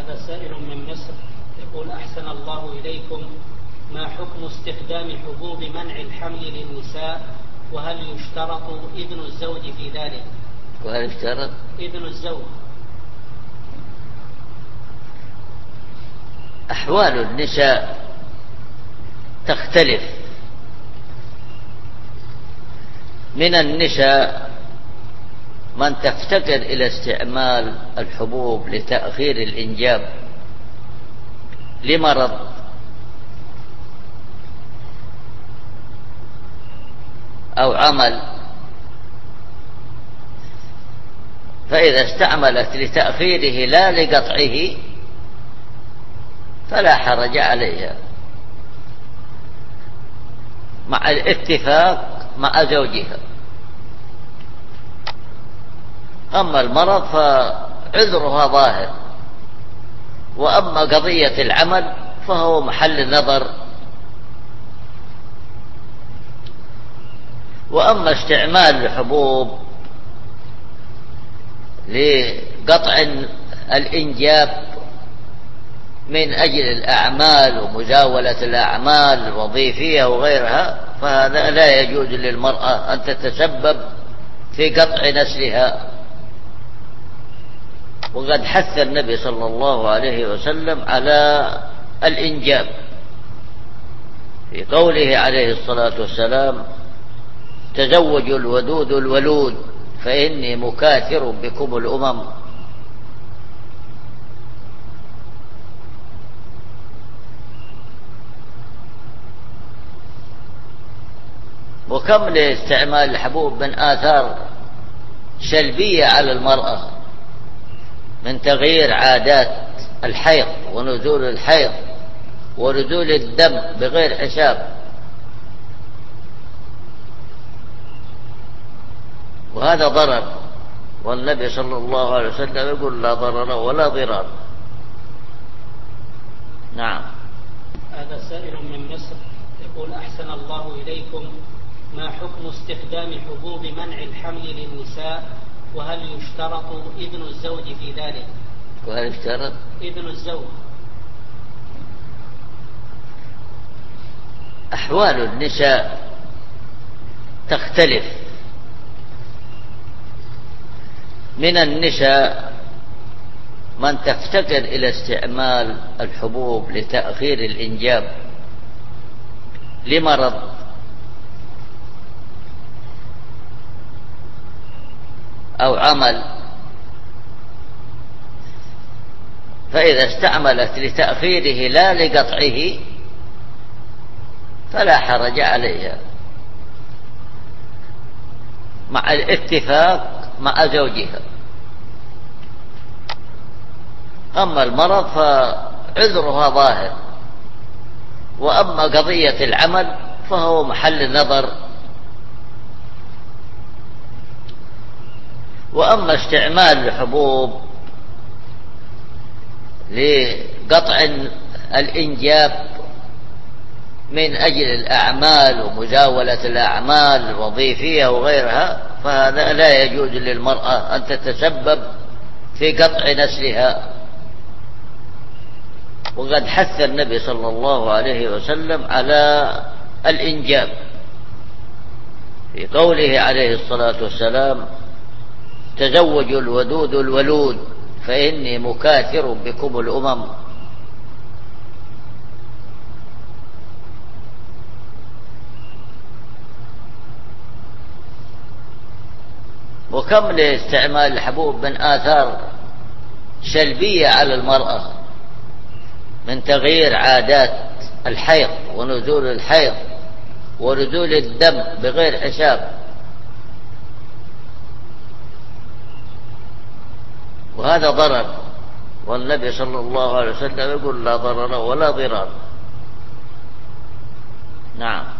هذا سائل من مصر يقول: أحسن الله إليكم، ما حكم استخدام حبوب منع الحمل للنساء، وهل يشترط إذن الزوج في ذلك؟ وهل يشترط إذن الزوج؟ أحوال النساء تختلف. من النساء من تفتقر إلى استعمال الحبوب لتأخير الإنجاب لمرض أو عمل، فإذا استعملت لتأخيره لا لقطعه فلا حرج عليها مع الاتفاق مع زوجها. أما المرض فعذرها ظاهر، وأما قضية العمل فهو محل نظر. وأما استعمال الحبوب لقطع الإنجاب من أجل الأعمال ومزاولة الأعمال الوظيفية وغيرها، فهذا لا يجوز للمرأة أن تتسبب في قطع نسلها. وقد حث النبي صلى الله عليه وسلم على الإنجاب في قوله عليه الصلاة والسلام: تزوجوا الودود الولود فإني مكاثر بكم الأمم. وكم لاستعمال الحبوب من آثار سلبية على المرأة، من تغيير عادات الحيض ونزول الحيض ونزول الدم بغير حساب، وهذا ضرر. والنبي صلى الله عليه وسلم يقول: لا ضرر ولا ضرار. نعم. هذا سائل من مصر يقول: أحسن الله إليكم، ما حكم استخدام حبوب منع الحمل للنساء، وهل يشترط إذن الزوج في ذلك؟ وهل يشترط إذن الزوج؟ أحوال النساء تختلف. من النساء من تفتقر إلى استعمال الحبوب لتأخير الإنجاب لمرض أو عمل، فإذا استعملت لتأخيره لا لقطعه فلا حرج عليها مع الاتفاق مع زوجها. أما المرض فعذرها ظاهر، وأما قضية العمل فهو محل نظر. وأما استعمال الحبوب لقطع الإنجاب من أجل الأعمال ومزاولة الأعمال الوظيفية وغيرها، فهذا لا يجوز للمرأة أن تتسبب في قطع نسلها. وقد حث النبي صلى الله عليه وسلم على الإنجاب في قوله عليه الصلاة والسلام: تزوجوا الودود الولود فإني مكاثر بكم الأمم. وكم لاستعمال الحبوب من آثار سلبية على المرأة، من تغيير عادات الحيض ونزول الحيض ونزول الدم بغير حساب، وهذا ضرر. والنبي صلى الله عليه وسلم يقول: لا ضرر ولا ضرار. نعم.